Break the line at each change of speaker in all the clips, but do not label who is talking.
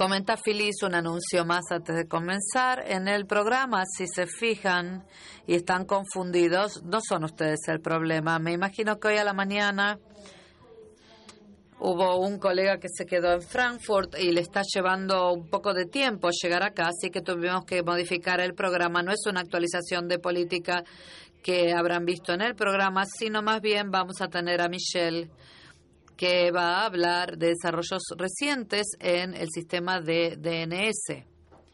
Comenta Feliz un anuncio más antes de comenzar. En el programa, si se fijan y están confundidos, no son ustedes el problema. Me imagino que hoy a la mañana hubo un colega que se quedó en Frankfurt y le está llevando un poco de tiempo llegar acá, así que tuvimos que modificar el programa. No es una actualización de política que habrán visto en el programa, sino más bien vamos a tener a Michelle, que va a hablar de desarrollos recientes en el sistema de DNS.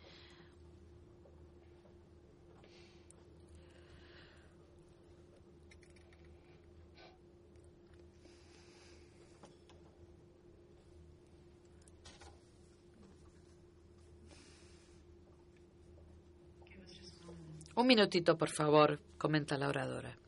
Un minutito, por favor, comenta la oradora.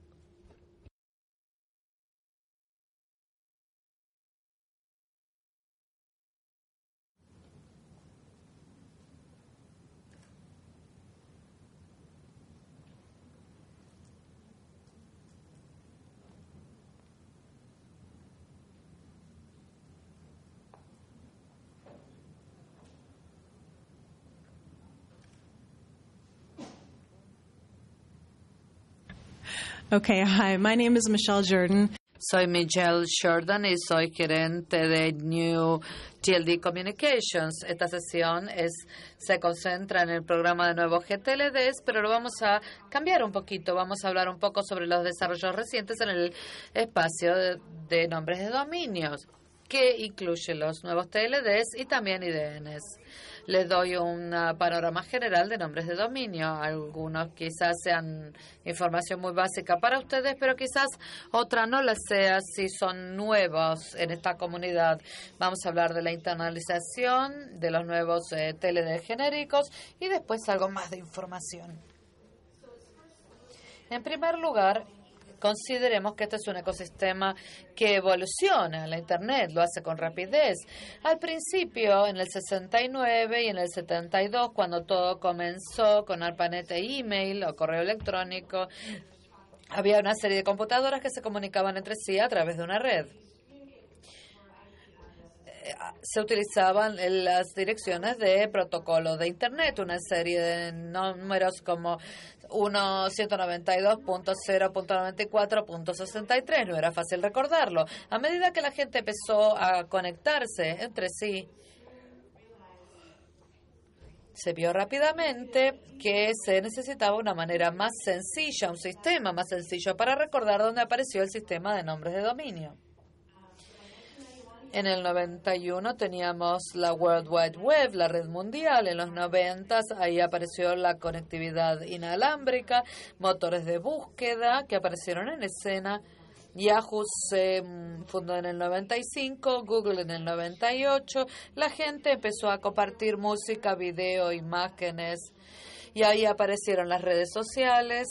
Okay, hi, my name is Michelle Jordan.
Soy Michelle Jordan y soy gerente de New TLD Communications. Esta sesión se concentra en el programa de nuevos GTLDs, pero lo vamos a cambiar un poquito. Vamos a hablar un poco sobre los desarrollos recientes en el espacio de nombres de dominios, que incluye los nuevos TLDs y también IDNs. Les doy un panorama general de nombres de dominio. Algunos quizás sean información muy básica para ustedes, pero quizás otra no la sea si son nuevos en esta comunidad. Vamos a hablar de la internalización de los nuevos TLD genéricos y después algo más de información. En primer lugar, consideremos que este es un ecosistema que evoluciona. La Internet lo hace con rapidez. Al principio, en el 69 y en el 72, cuando todo comenzó con ARPANET e email o correo electrónico, había una serie de computadoras que se comunicaban entre sí a través de una red. Se utilizaban las direcciones de protocolo de Internet, una serie de números como 192.0.94.63. No era fácil recordarlo. A medida que la gente empezó a conectarse entre sí, se vio rápidamente que se necesitaba una manera más sencilla, un sistema más sencillo para recordar dónde apareció el sistema de nombres de dominio. En el 91 teníamos la World Wide Web, la red mundial. En los 90 ahí apareció la conectividad inalámbrica, motores de búsqueda que aparecieron en escena. Yahoo se fundó en el 95, Google en el 98. La gente empezó a compartir música, video, imágenes y ahí aparecieron las redes sociales.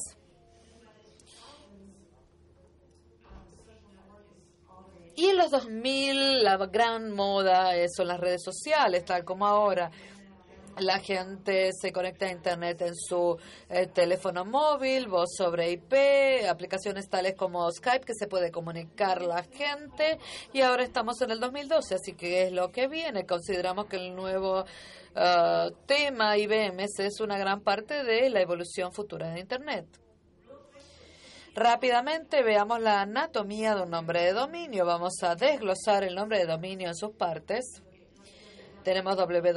Y en los 2000 la gran moda son las redes sociales, tal como ahora. La gente se conecta a Internet en su teléfono móvil, voz sobre IP, aplicaciones tales como Skype que se puede comunicar la gente. Y ahora estamos en el 2012, así que es lo que viene. Consideramos que el nuevo tema IBMs es una gran parte de la evolución futura de Internet. Rápidamente veamos la anatomía de un nombre de dominio. Vamos a desglosar el nombre de dominio en sus partes. Tenemos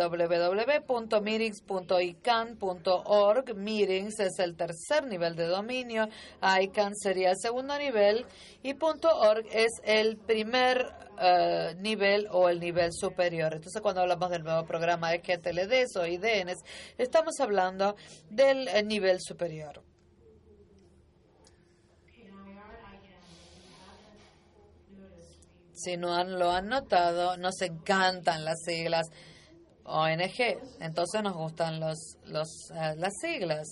www.meetings.icann.org. Meetings es el tercer nivel de dominio. ICANN sería el segundo nivel. Y .org es el primer nivel o el nivel superior. Entonces, cuando hablamos del nuevo programa de GTLDs o IDNs, estamos hablando del nivel superior. Si no lo han notado, nos encantan las siglas ONG, entonces nos gustan las siglas.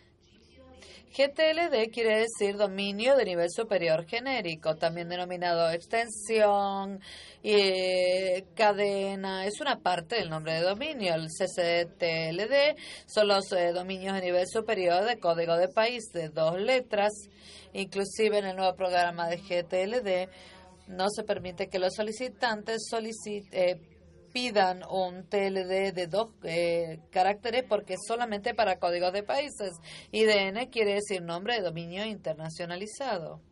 GTLD quiere decir dominio de nivel superior genérico, también denominado extensión y cadena. Es una parte del nombre de dominio. El CCTLD son los dominios de nivel superior de código de país de 2 letras. Inclusive en el nuevo programa de GTLD no se permite que los solicitantes pidan un TLD de 2 caracteres porque es solamente para códigos de países. IDN quiere decir nombre de dominio internacionalizado.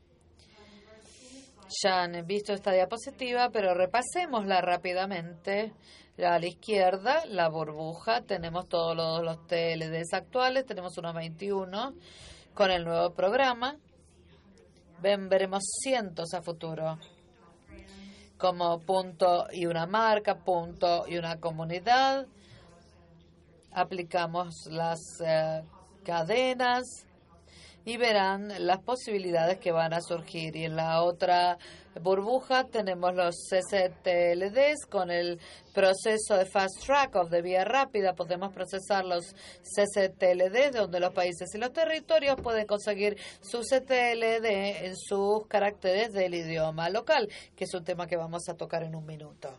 Ya han visto esta diapositiva, pero repasémosla rápidamente. A la izquierda, la burbuja, tenemos todos los TLDs actuales, tenemos unos 21 con el nuevo programa. Veremos cientos a futuro, como punto y una marca, punto y una comunidad. Aplicamos las cadenas y verán las posibilidades que van a surgir. Y en la otra burbuja tenemos los CCTLDs con el proceso de Fast Track o de vía rápida. Podemos procesar los CCTLDs donde los países y los territorios pueden conseguir su CTLD en sus caracteres del idioma local, que es un tema que vamos a tocar en un minuto.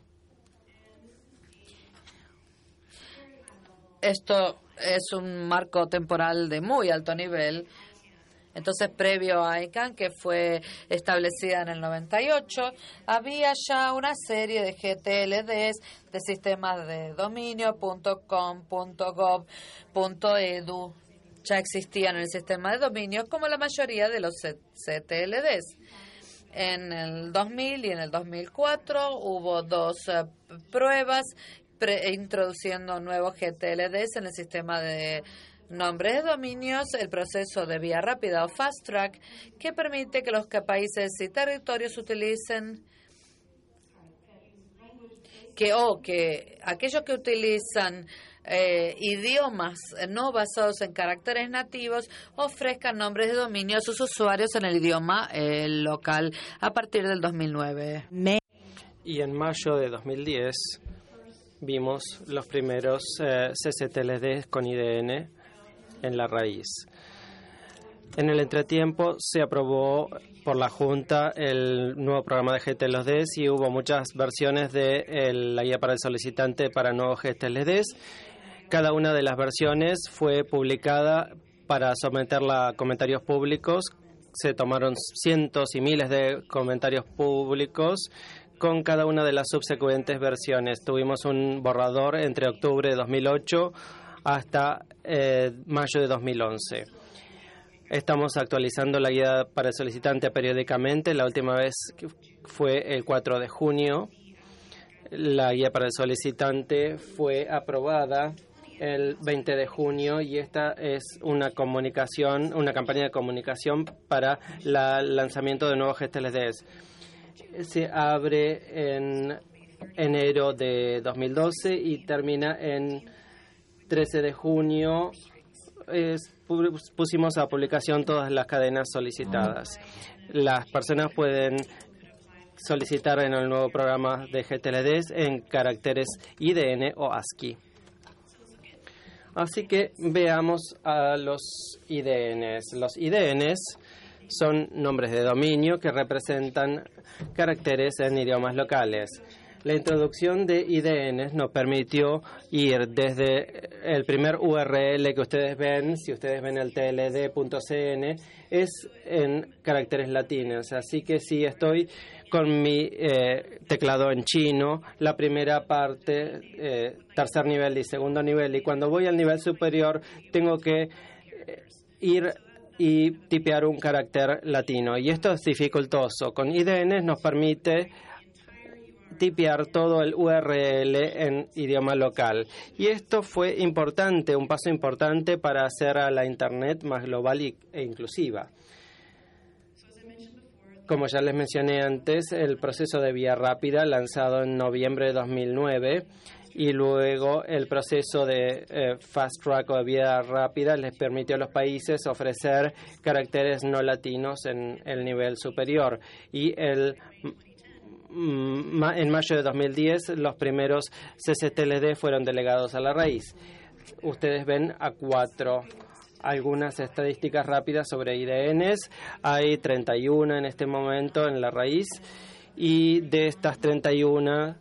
Esto es un marco temporal de muy alto nivel. Entonces, previo a ICANN, que fue establecida en el 98, había ya una serie de GTLDs de sistemas de dominio, .com, .gov, .edu. Ya existían en el sistema de dominio como la mayoría de los CTLDs. En el 2000 y en el 2004 hubo dos pruebas introduciendo nuevos GTLDs en el sistema de nombres de dominios, el proceso de vía rápida o fast track, que permite que los países y territorios utilicen que aquellos que utilizan idiomas no basados en caracteres nativos ofrezcan nombres de dominio a sus usuarios en el idioma local a partir del 2009.
Y en mayo de 2010 vimos los primeros CCTLDs con IDN en la raíz. En el entretiempo se aprobó por la Junta el nuevo programa de GTLDs y hubo muchas versiones de la guía para el solicitante para nuevos GTLDs. Cada una de las versiones fue publicada para someterla a comentarios públicos. Se tomaron cientos y miles de comentarios públicos con cada una de las subsecuentes versiones. Tuvimos un borrador entre octubre de 2008 hasta mayo de 2011. Estamos actualizando la guía para el solicitante periódicamente. La última vez fue el 4 de junio. La guía para el solicitante fue aprobada el 20 de junio y esta es una campaña de comunicación para el lanzamiento de nuevos GTLDs. Se abre en enero de 2012 y termina en 13 de junio. Pusimos a publicación todas las cadenas solicitadas. Las personas pueden solicitar en el nuevo programa de GTLDs en caracteres IDN o ASCII. Así que veamos a los IDNs. Los IDNs son nombres de dominio que representan caracteres en idiomas locales. La introducción de IDNs nos permitió ir desde el primer URL que ustedes ven, si ustedes ven el tld.cn, es en caracteres latinos. Así que si estoy con mi teclado en chino, la primera parte, tercer nivel y segundo nivel, y cuando voy al nivel superior tengo que ir y tipear un carácter latino. Y esto es dificultoso. Con IDNs nos permite tipear todo el URL en idioma local. Y esto fue importante, un paso importante para hacer a la Internet más global e inclusiva. Como ya les mencioné antes, el proceso de vía rápida lanzado en noviembre de 2009 y luego el proceso de Fast Track o de vía rápida les permitió a los países ofrecer caracteres no latinos en el nivel superior. Y en mayo de 2010 los primeros CCTLD fueron delegados a la raíz. Ustedes ven a 4. Algunas estadísticas rápidas sobre IDNs. Hay 31 en este momento en la raíz y de estas 31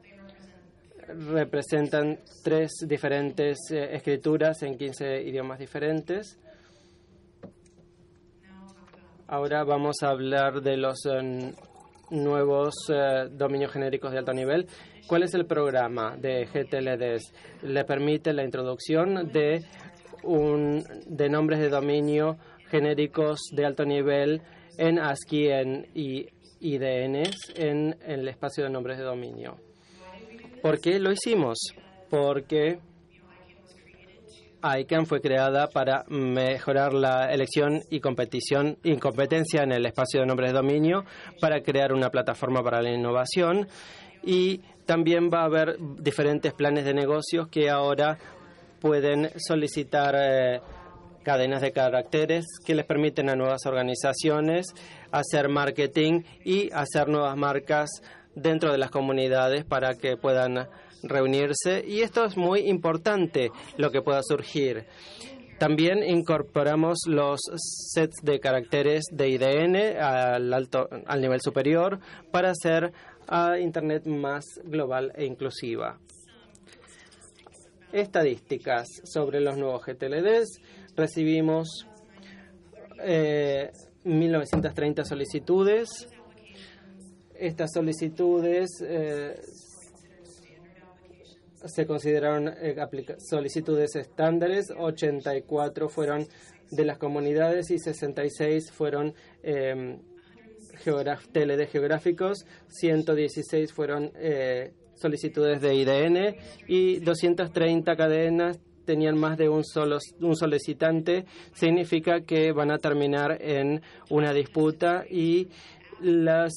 representan 3 diferentes escrituras en 15 idiomas diferentes. Ahora vamos a hablar de los nuevos dominios genéricos de alto nivel. ¿Cuál es el programa de GTLDs? Le permite la introducción de nombres de dominio genéricos de alto nivel en ASCII y IDNs en el espacio de nombres de dominio. ¿Por qué lo hicimos? Porque ICANN fue creada para mejorar la elección y competencia en el espacio de nombres de dominio, para crear una plataforma para la innovación, y también va a haber diferentes planes de negocios que ahora pueden solicitar cadenas de caracteres que les permiten a nuevas organizaciones hacer marketing y hacer nuevas marcas dentro de las comunidades para que puedan reunirse, y esto es muy importante lo que pueda surgir. También incorporamos los sets de caracteres de IDN al nivel superior para hacer a Internet más global e inclusiva. Estadísticas sobre los nuevos GTLDs. Recibimos 1.930 solicitudes. Estas solicitudes se consideraron solicitudes estándares, 84 fueron de las comunidades y 66 fueron TLD geográficos, 116 fueron solicitudes de IDN y 230 cadenas tenían más de un solicitante. Significa que van a terminar en una disputa, y las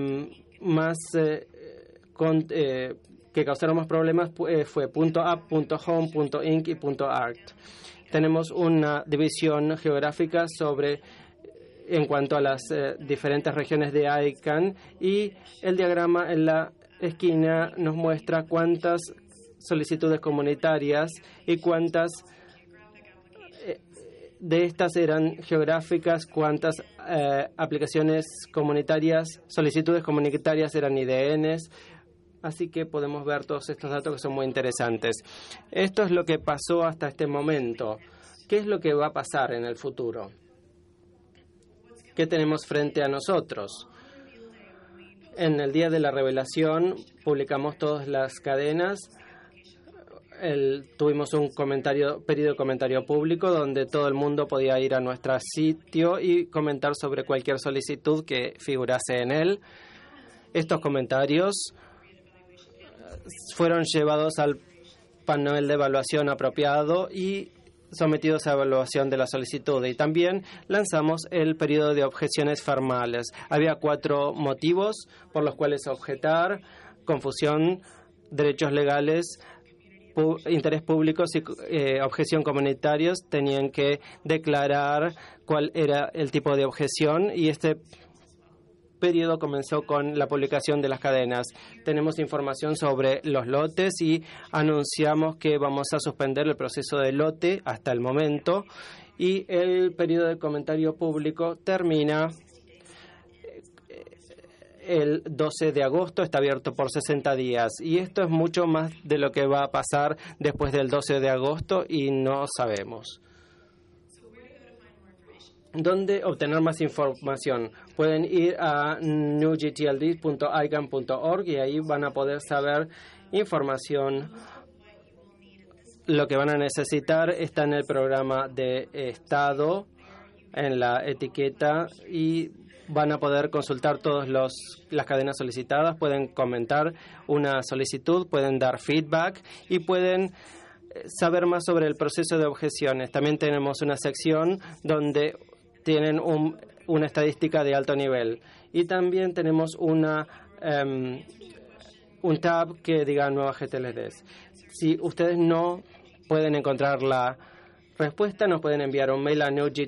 que causaron más problemas fue .app, .home, .inc y .art. Tenemos una división geográfica en cuanto a las diferentes regiones de ICANN, y el diagrama en la esquina nos muestra cuántas solicitudes comunitarias y cuántas de estas eran geográficas, cuántas aplicaciones comunitarias, solicitudes comunitarias eran IDNs. Así que podemos ver todos estos datos que son muy interesantes. Esto es lo que pasó hasta este momento. ¿Qué es lo que va a pasar en el futuro? ¿Qué tenemos frente a nosotros? En el día de la revelación publicamos todas las cadenas. Tuvimos un periodo de comentario público donde todo el mundo podía ir a nuestro sitio y comentar sobre cualquier solicitud que figurase en él. Estos comentarios fueron llevados al panel de evaluación apropiado y sometidos a evaluación de la solicitud. Y también lanzamos el periodo de objeciones formales. Había 4 motivos por los cuales objetar: confusión, derechos legales, interés público y objeción comunitarios. Tenían que declarar cuál era el tipo de objeción, y este periodo comenzó con la publicación de las cadenas. Tenemos información sobre los lotes y anunciamos que vamos a suspender el proceso de lote hasta el momento, y el periodo de comentario público termina el 12 de agosto, está abierto por 60 días. Y esto es mucho más de lo que va a pasar después del 12 de agosto y no sabemos. ¿Dónde obtener más información? Pueden ir a newgtld.icann.org y ahí van a poder saber información. Lo que van a necesitar está en el programa de Estado, en la etiqueta, y van a poder consultar todas las cadenas solicitadas, pueden comentar una solicitud, pueden dar feedback y pueden saber más sobre el proceso de objeciones. También tenemos una sección donde tienen una estadística de alto nivel, y también tenemos un tab que diga nuevas GTLDs. Si ustedes no pueden encontrar la respuesta, nos pueden enviar un mail a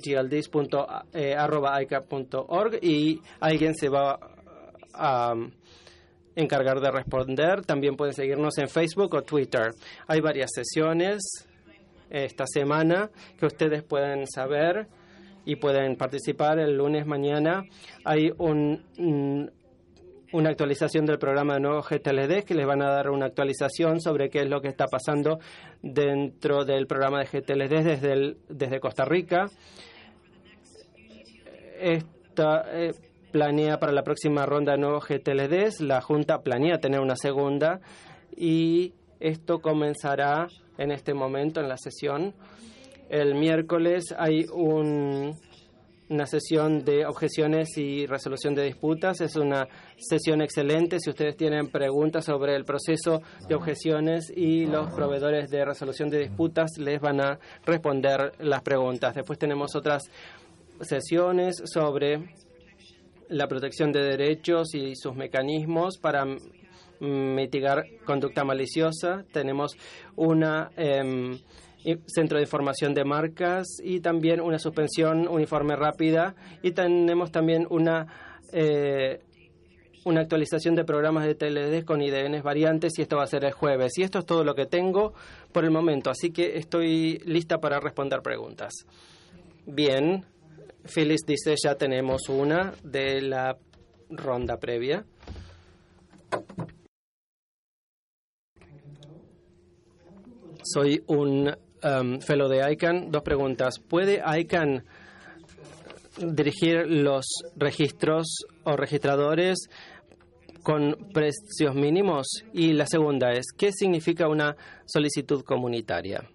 newgtld@icann.org y alguien se va a encargar de responder. También pueden seguirnos en Facebook o Twitter. Hay varias sesiones esta semana que ustedes pueden saber y pueden participar. El lunes mañana hay una actualización del programa de nuevos GTLD, que les van a dar una actualización sobre qué es lo que está pasando dentro del programa de GTLD desde Costa Rica. planea para la próxima ronda de nuevos GTLDs. La Junta planea tener una segunda y esto comenzará en este momento en la sesión. El miércoles hay una sesión de objeciones y resolución de disputas. Es una sesión excelente. Si ustedes tienen preguntas sobre el proceso de objeciones y los proveedores de resolución de disputas, les van a responder las preguntas. Después tenemos otras sesiones sobre la protección de derechos y sus mecanismos para mitigar conducta maliciosa. Tenemos una centro de información de marcas y también una suspensión uniforme rápida, y tenemos también una actualización de programas de TLDs con IDNs variantes, y esto va a ser el jueves. Y esto es todo lo que tengo por el momento, así que estoy lista para responder preguntas. Bien, Phyllis dice ya tenemos una de la ronda previa. Soy un fellow de ICANN. Dos preguntas. ¿Puede ICANN dirigir los registros o registradores con precios mínimos? Y la segunda es, ¿qué significa una solicitud comunitaria?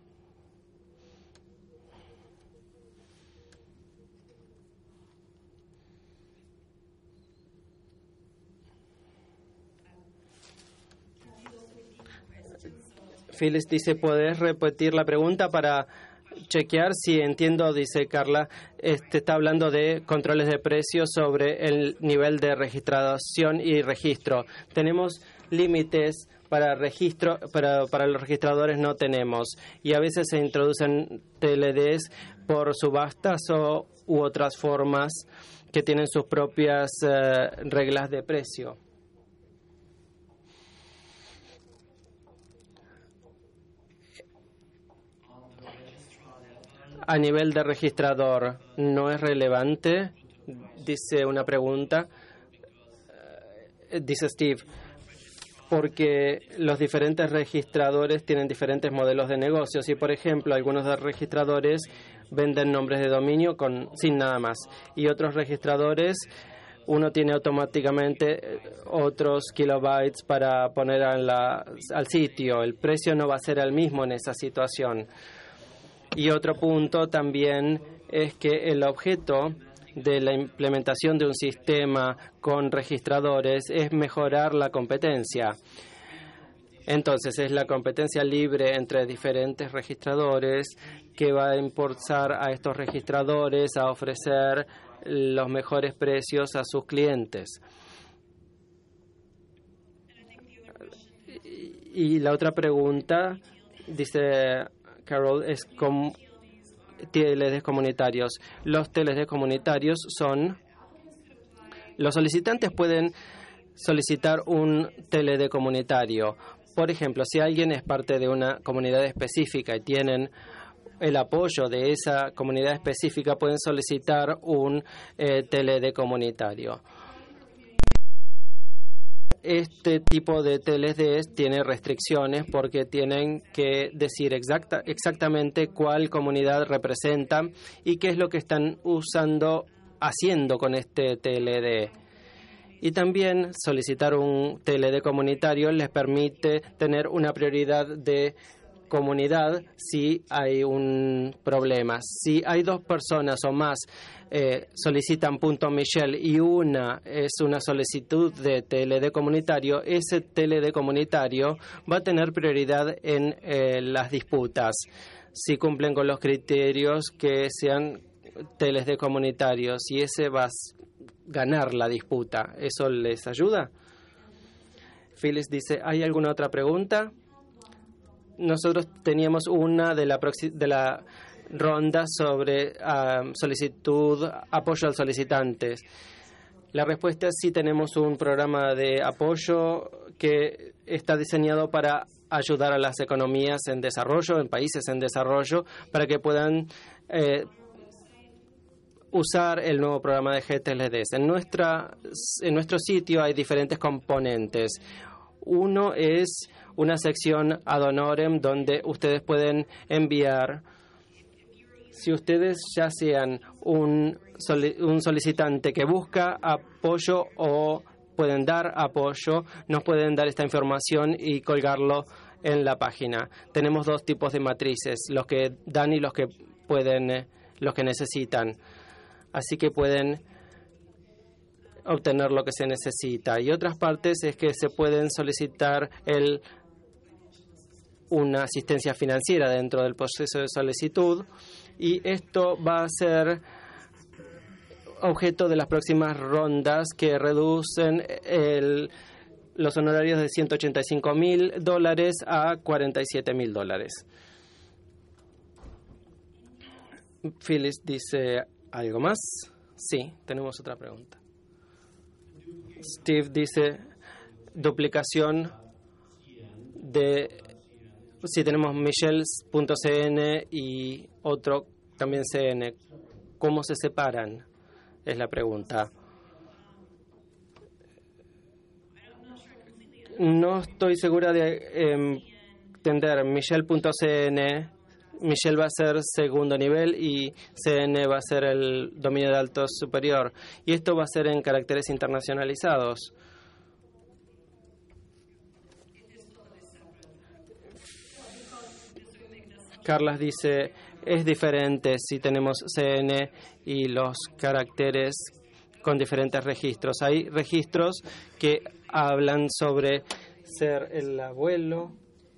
Phyllis dice, ¿puedes repetir la pregunta para chequear si entiendo? Dice Carla, está hablando de controles de precios sobre el nivel de registración y registro. Tenemos límites para registro, para los registradores no tenemos. Y a veces se introducen TLDs por subastas u otras formas que tienen sus propias reglas de precio. A nivel de registrador, ¿no es relevante? Dice una pregunta. Dice Steve, porque los diferentes registradores tienen diferentes modelos de negocios y, por ejemplo, algunos de los registradores venden nombres de dominio sin nada más, y otros registradores, uno tiene automáticamente otros kilobytes para poner al sitio. El precio no va a ser el mismo en esa situación. Y otro punto también es que el objeto de la implementación de un sistema con registradores es mejorar la competencia. Entonces, es la competencia libre entre diferentes registradores que va a impulsar a estos registradores a ofrecer los mejores precios a sus clientes. Y la otra pregunta, dice Carol, es con TLDs comunitarios. Los TLDs comunitarios son... Los solicitantes pueden solicitar un TLD comunitario. Por ejemplo, si alguien es parte de una comunidad específica y tienen el apoyo de esa comunidad específica, pueden solicitar un TLD comunitario. Este tipo de TLDs tiene restricciones porque tienen que decir exactamente cuál comunidad representan y qué es lo que están haciendo con este TLD. Y también solicitar un TLD comunitario les permite tener una prioridad de comunidad si hay un problema. Si hay dos personas o más solicitan .Michel y una es una solicitud de TLD comunitario, ese TLD comunitario va a tener prioridad en las disputas si cumplen con los criterios que sean TLD comunitarios, y ese va a ganar la disputa. ¿Eso les ayuda? Phyllis dice, ¿hay alguna otra pregunta? Nosotros teníamos una de la ronda sobre apoyo a los solicitantes. La respuesta es sí, tenemos un programa de apoyo que está diseñado para ayudar a las economías en desarrollo, en países en desarrollo, para que puedan usar el nuevo programa de GTLDs. En nuestro sitio hay diferentes componentes. Uno es una sección ad honorem donde ustedes pueden enviar Si ustedes ya sean un solicitante que busca apoyo o pueden dar apoyo, nos pueden dar esta información y colgarlo en la página. Tenemos dos tipos de matrices, los que dan y los que pueden, los que necesitan. Así que pueden obtener lo que se necesita. Y otras partes es que se pueden solicitar una asistencia financiera dentro del proceso de solicitud, y esto va a ser objeto de las próximas rondas que reducen los honorarios de $185,000 a $47,000. Phyllis dice, ¿algo más? Sí, tenemos otra pregunta. Steve dice, duplicación de, si tenemos Michelle.cn y otro también CN, ¿cómo se separan? Es la pregunta. No estoy segura de entender. Michelle.cn, Michelle va a ser segundo nivel y CN va a ser el dominio de alto superior. Y esto va a ser en caracteres internacionalizados. Carlas dice, es diferente si tenemos CN y los caracteres con diferentes registros. Hay registros que hablan sobre ser el abuelo,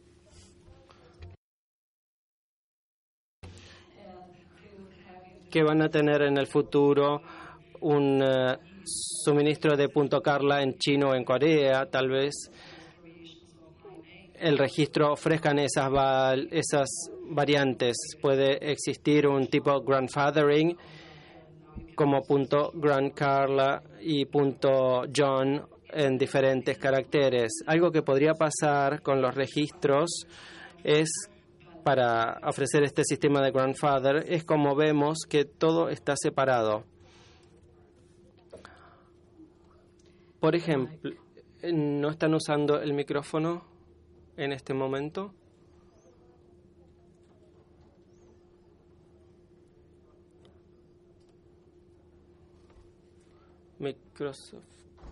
que van a tener en el futuro un suministro de .carla en chino o en Corea, tal vez el registro ofrezcan esas variantes. Puede existir un tipo grandfathering como .grandcarla y .john en diferentes caracteres. Algo que podría pasar con los registros es, para ofrecer este sistema de grandfather, es como vemos que todo está separado. Por ejemplo, ¿no están usando el micrófono en este momento? Microsoft.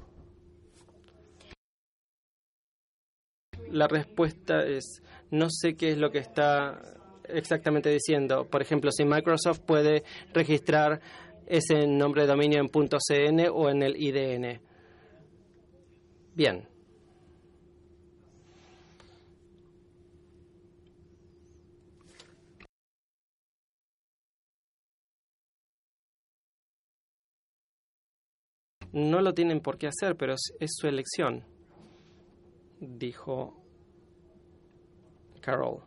La respuesta es, no sé qué es lo que está exactamente diciendo. Por ejemplo, si Microsoft puede registrar ese nombre de dominio en .cn o en el IDN. Bien. No lo tienen por qué hacer, pero es su elección, dijo Carol.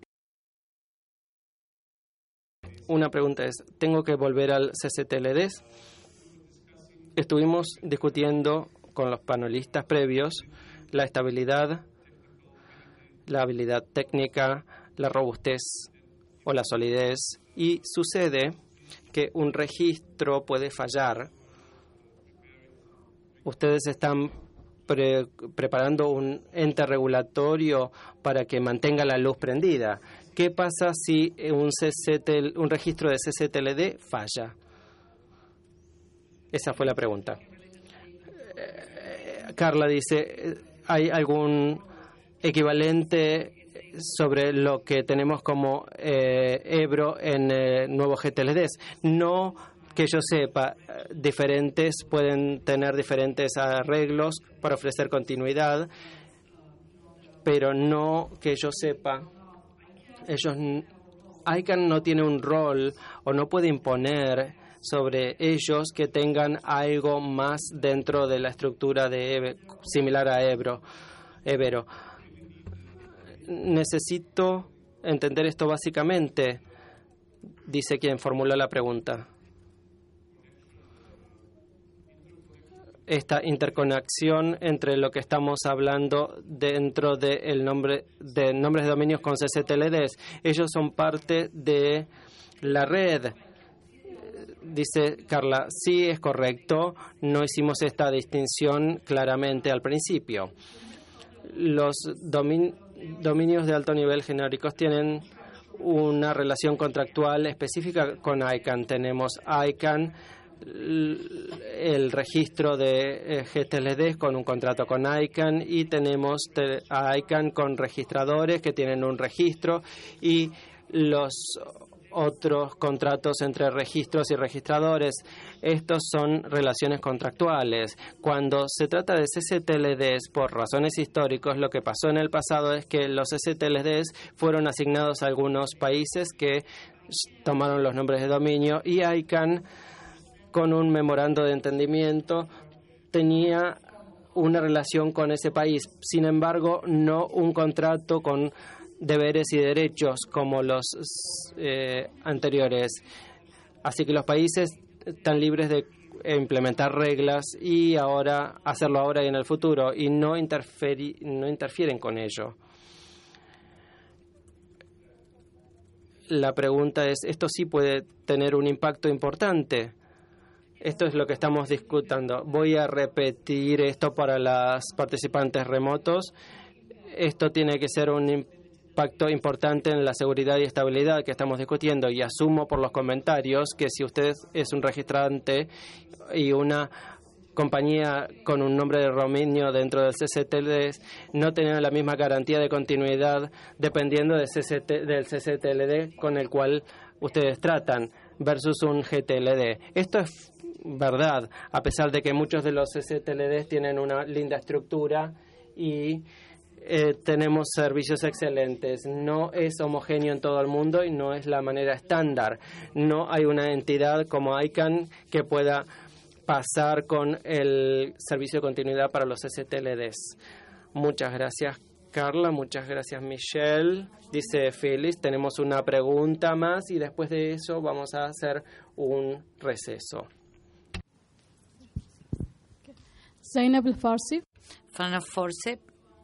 Una pregunta es, ¿tengo que volver al CCTLD? Estuvimos discutiendo con los panelistas previos la estabilidad, la habilidad técnica, la robustez o la solidez, y sucede que un registro puede fallar. Ustedes están preparando un ente regulatorio para que mantenga la luz prendida. ¿Qué pasa si un registro de CCTLD falla? Esa fue la pregunta. Carla dice, ¿hay algún equivalente sobre lo que tenemos como Ebro en nuevos GTLDs? No que yo sepa, diferentes pueden tener diferentes arreglos para ofrecer continuidad, pero no que yo sepa. ICANN no tiene un rol o no puede imponer sobre ellos que tengan algo más dentro de la estructura de similar a Ebro. Necesito entender esto básicamente, dice quien formuló la pregunta. Esta interconexión entre lo que estamos hablando dentro del nombre de nombres de dominios con CCTLDs. Ellos son parte de la red. Dice Carla, sí, es correcto. No hicimos esta distinción claramente al principio. Los dominios de alto nivel genéricos tienen una relación contractual específica con ICANN. Tenemos ICANN, el registro de GTLD con un contrato con ICANN, y tenemos a ICANN con registradores que tienen un registro, y los otros contratos entre registros y registradores. Estos son relaciones contractuales. Cuando se trata de SSTLDs, por razones históricas, lo que pasó en el pasado es que los SSTLDs fueron asignados a algunos países que tomaron los nombres de dominio, y ICANN, con un memorando de entendimiento, tenía una relación con ese país. Sin embargo, no un contrato con deberes y derechos como los anteriores. Así que los países están libres de implementar reglas y hacerlo ahora y en el futuro, y no interfieren con ello. La pregunta es, ¿esto sí puede tener un impacto importante? Esto es lo que estamos discutiendo. Voy a repetir esto para los participantes remotos. Esto tiene que ser un impacto importante en la seguridad y estabilidad que estamos discutiendo, y asumo por los comentarios que si usted es un registrante y una compañía con un nombre de dominio dentro del CCTLD no tienen la misma garantía de continuidad dependiendo del CCTLD con el cual ustedes tratan versus un GTLD. Esto es verdad, a pesar de que muchos de los CCTLD tienen una linda estructura y tenemos servicios excelentes. No es homogéneo en todo el mundo y no es la manera estándar. No hay una entidad como ICANN que pueda pasar con el servicio de continuidad para los STLDs. Muchas gracias, Carla. Muchas gracias, Michelle. Dice Phyllis, tenemos una pregunta más y después de eso vamos a hacer un receso.
Zainab Al-Farsi.
Zainab Al-Farsi,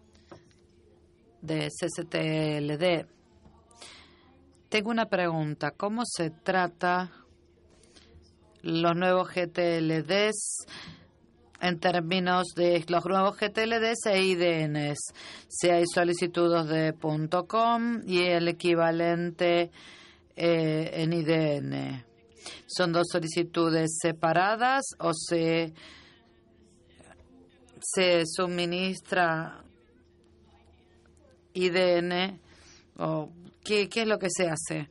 de CCTLD. Tengo una pregunta. ¿Cómo se trata los nuevos GTLDs en términos de los nuevos GTLDs e IDNs? Si hay solicitudes de .com y el equivalente en IDN. ¿Son dos solicitudes separadas o se suministra IDN, o qué es lo que se hace?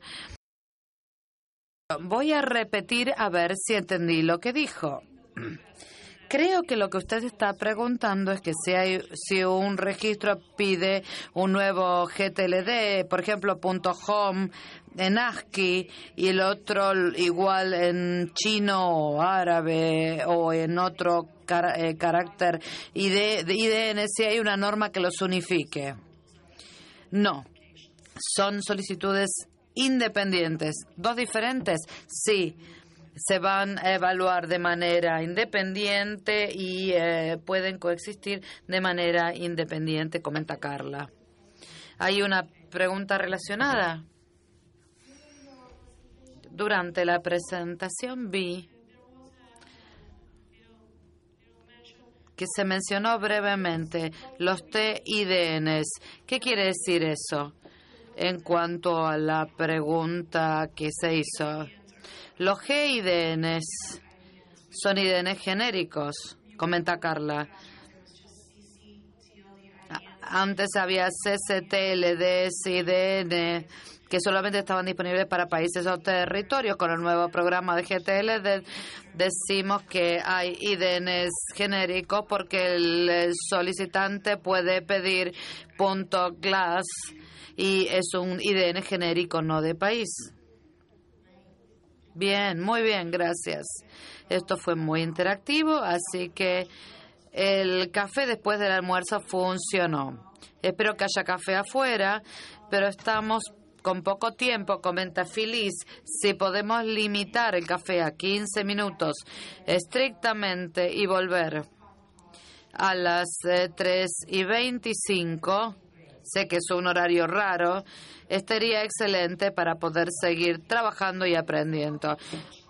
Voy a repetir a ver si entendí lo que dijo. Creo que lo que usted está preguntando es que si un registro pide un nuevo GTLD, por ejemplo, .home en ASCII y el otro igual en chino o árabe o en otro carácter de IDN, si hay una norma que los unifique. No, son solicitudes independientes. ¿Dos diferentes? Sí, se van a evaluar de manera independiente y pueden coexistir de manera independiente, comenta Carla. ¿Hay una pregunta relacionada? Durante la presentación vi que se mencionó brevemente los TIDNs. ¿Qué quiere decir eso? En cuanto a la pregunta que se hizo, los GIDNs son IDNs genéricos, comenta Carla. Antes había CCTLDs, IDN, que solamente estaban disponibles para países o territorios. Con el nuevo programa de GTLD decimos que hay IDNs genéricos porque el solicitante puede pedir .glass y es un IDN genérico, no de país. Bien, muy bien, gracias. Esto fue muy interactivo, así que el café después del almuerzo funcionó. Espero que haya café afuera, pero estamos con poco tiempo, comenta Phyllis. Si podemos limitar el café a 15 minutos estrictamente y volver a las 3:25, sé que es un horario raro, estaría excelente para poder seguir trabajando y aprendiendo.